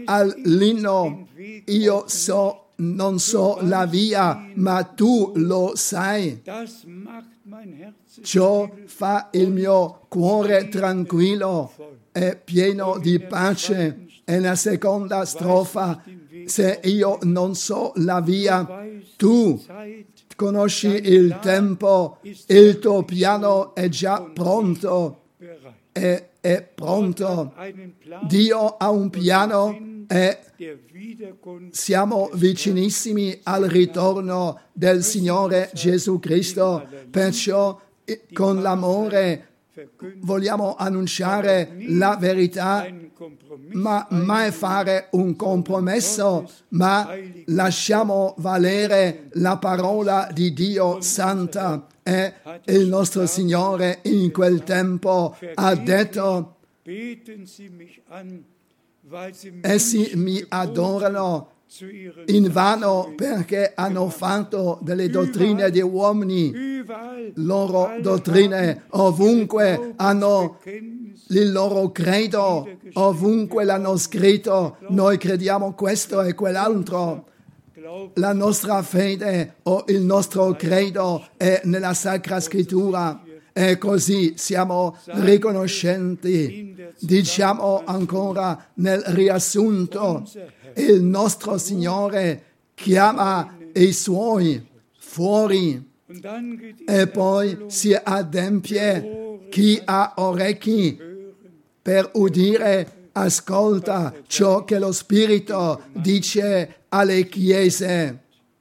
all'inno, io so, non so la via, ma tu lo sai. Das macht mein Herz Ciò fa il mio cuore tranquillo e pieno di pace. E la seconda strofa, se io non so la via, tu Zeit, conosci il tempo, il tuo piano è già pronto, bereit. è, è pronto. Einen Plan Dio ha un piano e der Wiederkunft siamo vicinissimi al ritorno del Signore Gesù Cristo. Perciò eh, con l'amore verkündet, vogliamo annunciare la verità, einen Kompromiss ma mai fare un compromesso, ma lasciamo valere la parola di Dio santa. E il nostro Signore in quel tempo ha detto: beten Sie mich an, weil Sie essi Menschen mi geboten adorano zu ihren in vano perché hanno fatto delle dottrine di uomini, überall loro alle dottrine, haben ovunque hanno Bekenntnis, il loro credo, ovunque l'hanno scritto, noi crediamo questo e quell'altro. Glauben La nostra fede o il nostro credo è nella Sacra Scrittura e così siamo riconoscenti. Diciamo ancora nel riassunto, il nostro Signore chiama i Suoi fuori und dann geht e poi si adempie. Chi ha orecchi per udire, ascolta ciò che lo Spirito dice alle chiese.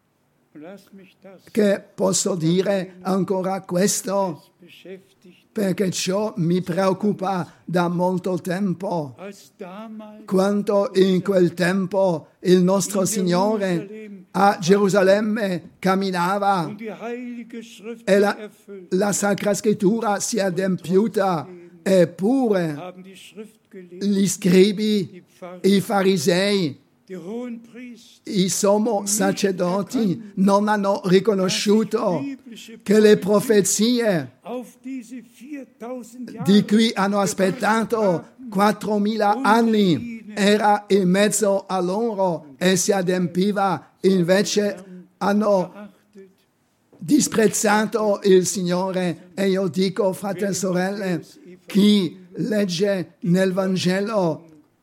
lass mich das Che posso dire ancora questo? beschäftigt, Perché ciò mi preoccupa da molto tempo. als damals Quanto in quel tempo il nostro Signore a Gerusalemme camminava und die Heilige Schrift e la, erfüllt, la Sacra Scrittura si è adempiuta, eppure haben die Schrift gelesen, gli scribi, die Pfarrer i farisei Die Hohenpriester I sommo sacerdoti non hanno riconosciuto che le profezie auf diese viertausend di Jahre cui hanno aspettato quattromila anni era in mezzo a loro e si adempiva, invece hanno achtet. disprezzato il Signore. E io dico, fratelli e sorelle, chi legge nel Vangelo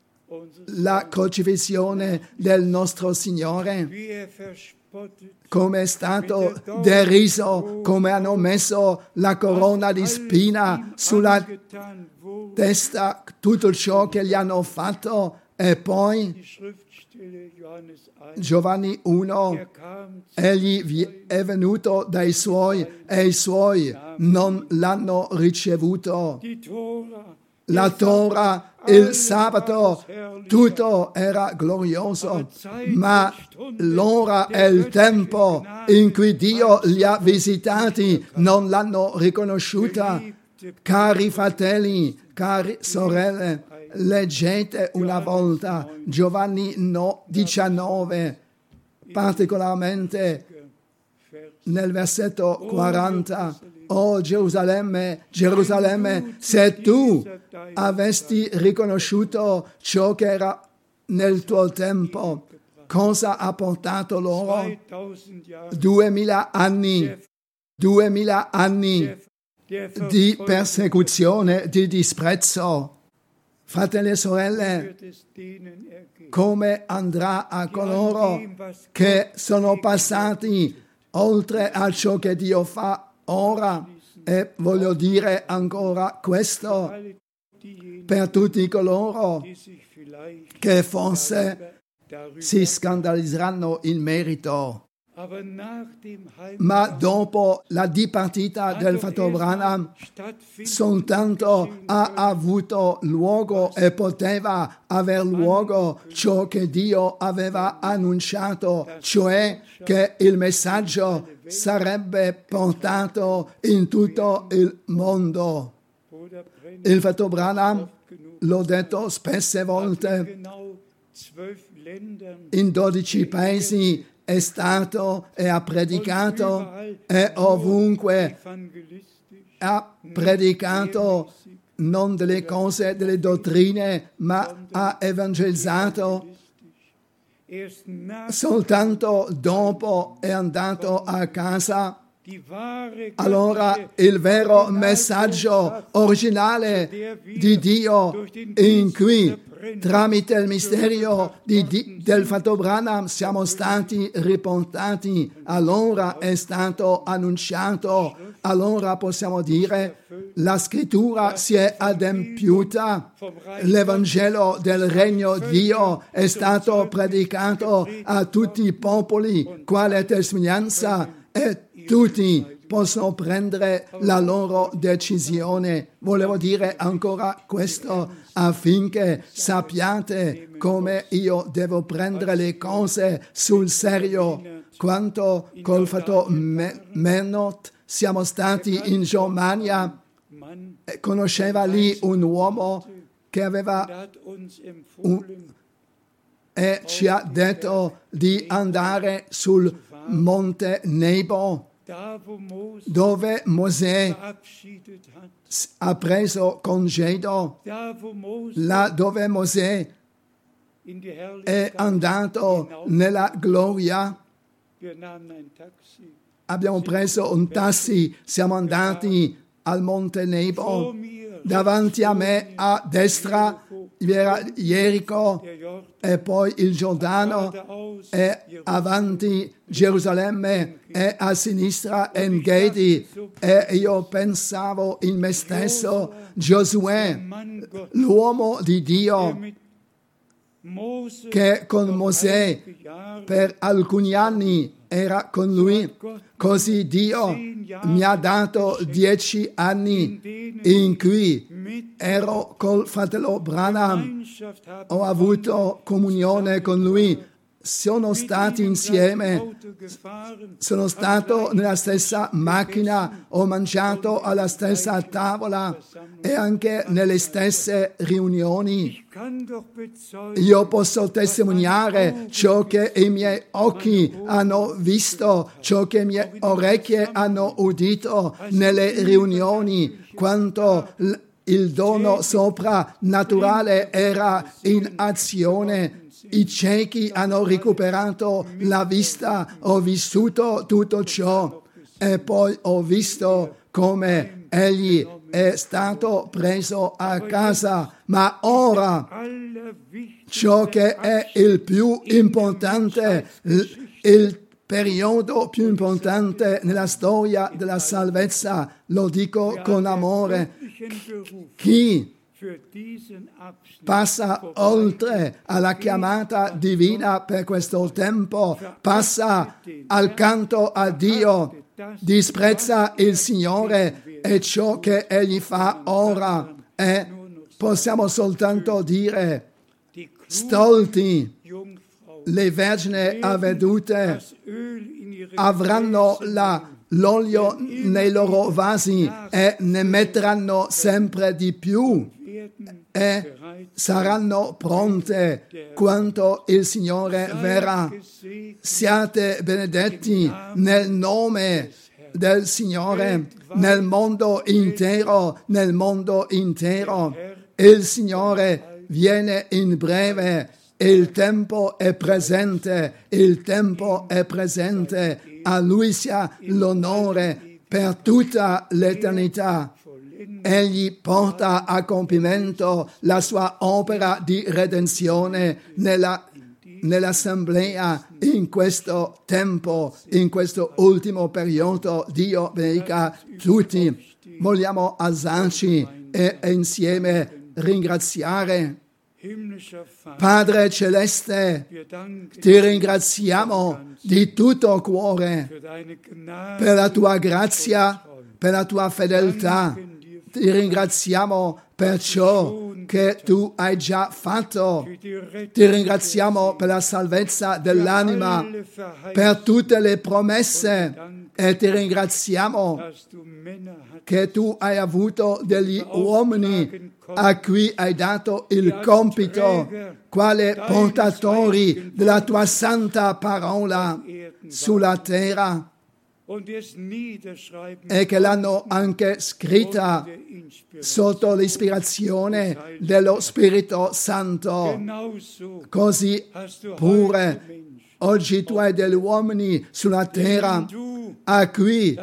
la crocifissione del nostro Signore, Wie er verspottet, come è stato deriso, come hanno messo la corona di spina sulla angetan wurde. testa, tutto ciò che gli hanno fatto, e poi Die Schriftstelle Johannes eins. Giovanni uno, Er kam zu egli vi- è venuto dai suoi e i suoi non l'hanno ricevuto. die Tora. La Torah, il sabato, tutto era glorioso, ma l'ora e il tempo in cui Dio li ha visitati non l'hanno riconosciuta. Cari fratelli, cari sorelle, leggete una volta Giovanni no- diciannove, particolarmente nel versetto quaranta. Oh Gerusalemme, Gerusalemme, se tu avesti riconosciuto ciò che era nel tuo tempo, cosa ha portato loro? zweitausend Jahre Duemila anni, duemila anni der di Verfolgung persecuzione, di disprezzo. Fratelli e sorelle, wird es denen ergehen, come andrà a coloro che sono passati oltre a ciò che Dio fa ora? E voglio dire ancora questo alle diejenigen, per tutti coloro die sich vielleicht che forse darüber, si scandalizzeranno in merito. aber nach dem Ma dopo la dipartita del fratello Branham, soltanto ha avuto luogo e poteva aver luogo ciò che Dio aveva annunciato, cioè che il messaggio sarebbe portato in tutto il mondo. Il fratello Branham, l'ho detto spesse volte, genau zwölf Ländern in dodici paesi è stato e ha predicato e ovunque evangelistisch ha predicato non delle cose, delle dottrine, ma ha evangelizzato. erst nach Soltanto dopo è andato a casa. die wahre Allora il vero messaggio originale di Dio, in cui tramite il mistero di, di, del fratello Branham siamo stati riportati, allora è stato annunciato, allora possiamo dire la scrittura si è adempiuta, l'Evangelo del regno di Dio è stato predicato a tutti i popoli, quale testimonianza, e tutti possono prendere la loro decisione. Volevo dire ancora questo affinché sappiate come io devo prendere le cose sul serio. Quanto col fatto Menot siamo stati in Germania, Mann e conosceva lì un uomo che aveva hat uns empfohlen, e ci ha detto di andare sul monte Nebo, da wo Mose dove Mosè verabschiedet hat, ha preso congedo, da wo Mose là dove Mosè in die è Herrlichkeit andato nella gloria. wir nahmen ein Taxi, Abbiamo preso un taxi, siamo andati al monte vor Nebo. mir Davanti a me a destra vi era Jerico der Jordan, e poi il Giordano, geradeaus e avanti Gerusalemme e a sinistra Engedi, e io pensavo in me stesso, Giosuè, Mann Gott, l'uomo di der Dio mit Mose che con Mosè einige Jahre per alcuni anni era con lui, così Dio mi ha dato dieci anni in cui mit ero col fratello Branham, Gemeinschaft haben ho avuto comunione con lui, sono stati insieme, sono stato nella stessa macchina, ho mangiato alla stessa tavola e anche nelle stesse riunioni. Io posso testimoniare ciò che i miei occhi hanno visto, ciò che le mie orecchie hanno udito nelle riunioni, quanto il dono soprannaturale era in azione. I ciechi hanno recuperato la vista, ho vissuto tutto ciò e poi ho visto come egli è stato preso a casa. Ma ora ciò che è il più importante, il periodo più importante nella storia della salvezza, lo dico con amore, chi passa oltre alla chiamata divina per questo tempo, passa accanto a Dio, disprezza il Signore e ciò che Egli fa ora. E possiamo soltanto dire, stolti, le vergini avvedute avranno la l'olio nei loro vasi e ne metteranno sempre di più e saranno pronte quando il Signore verrà. Siate benedetti nel nome del Signore, nel mondo intero, nel mondo intero. Il Signore viene in breve. Il tempo è presente, il tempo è presente, a Lui sia l'onore per tutta l'eternità. Egli porta a compimento la sua opera di redenzione nella, nell'assemblea in questo tempo, in questo ultimo periodo. Dio benedica tutti. Vogliamo alzarci e insieme ringraziare. Padre Celeste, ti ringraziamo di tutto cuore per la tua grazia, per la tua fedeltà. Ti ringraziamo per ciò che tu hai già fatto. Ti ringraziamo per la salvezza dell'anima, per tutte le promesse e ti ringraziamo che tu hai avuto degli uomini a cui hai dato il compito, quale portatori della tua santa parola sulla terra, e che l'hanno anche scritta sotto l'ispirazione dello Spirito Santo. Così pure oggi tu hai degli uomini sulla terra a cui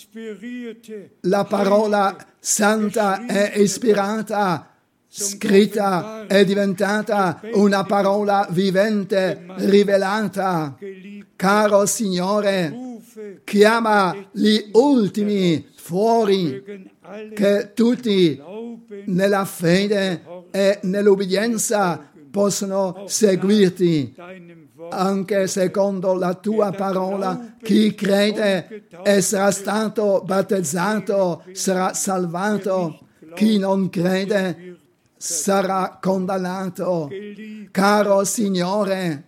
la parola santa è ispirata, scritta, è diventata una parola vivente, rivelata. Caro Signore, chiama gli ultimi fuori, che tutti nella fede e nell'obbedienza possono seguirti. Anche secondo la tua parola, chi crede e sarà stato battezzato sarà salvato, chi non crede sarà condannato. Caro Signore,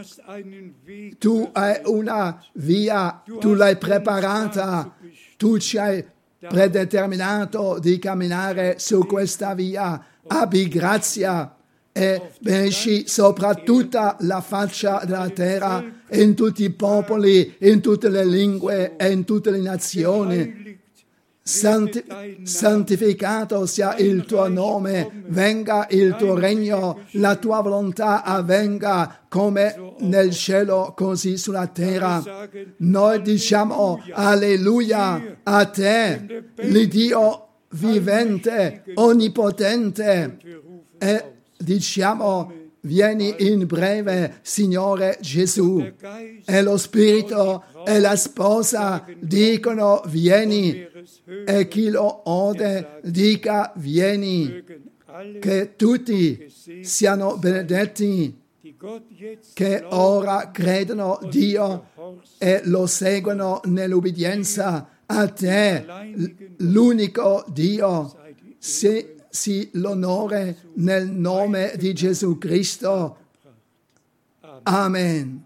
tu hai una via, tu l'hai preparata, tu ci hai predeterminato di camminare su questa via. Abbi grazia e benedici sopra tutta la faccia della terra, in tutti i popoli, in tutte le lingue e in tutte le nazioni. Santi- santificato sia il tuo nome, venga il tuo regno, la tua volontà avvenga come nel cielo così sulla terra. Noi diciamo alleluia a te, l'Iddio vivente, onnipotente, e diciamo vieni in breve, Signore Gesù. E lo Spirito e la sposa dicono vieni, e chi lo ode dica vieni. Che tutti siano benedetti, che ora credono Dio e lo seguono nell'obbedienza a te, l'unico Dio. Se sì l'onore nel nome di Gesù Cristo. Amen.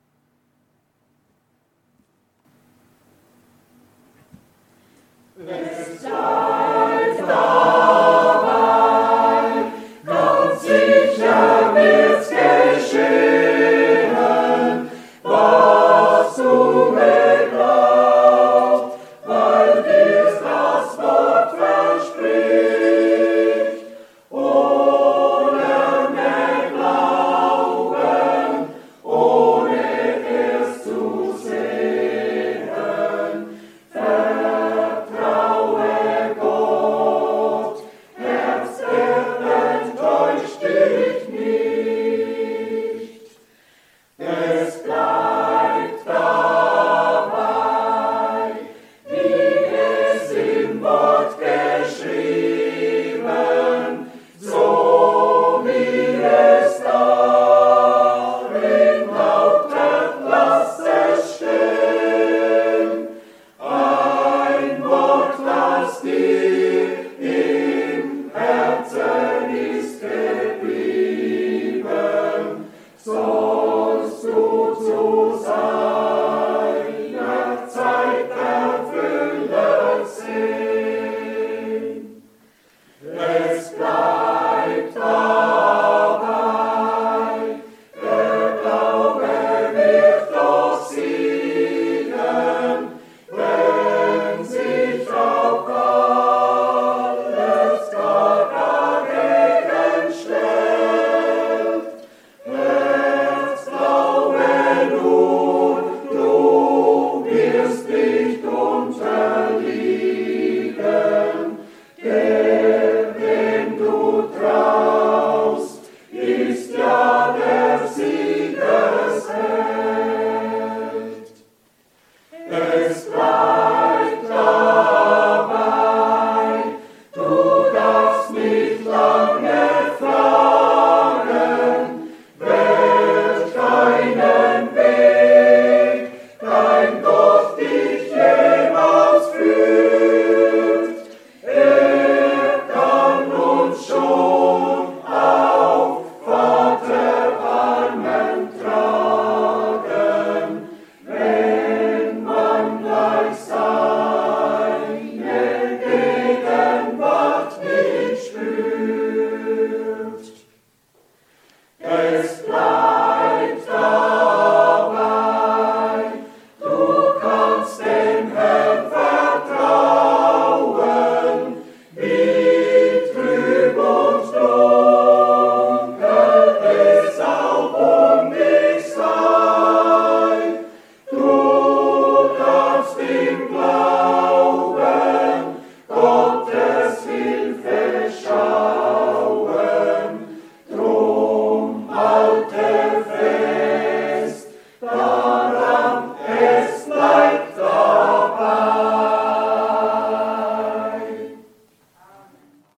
Amen.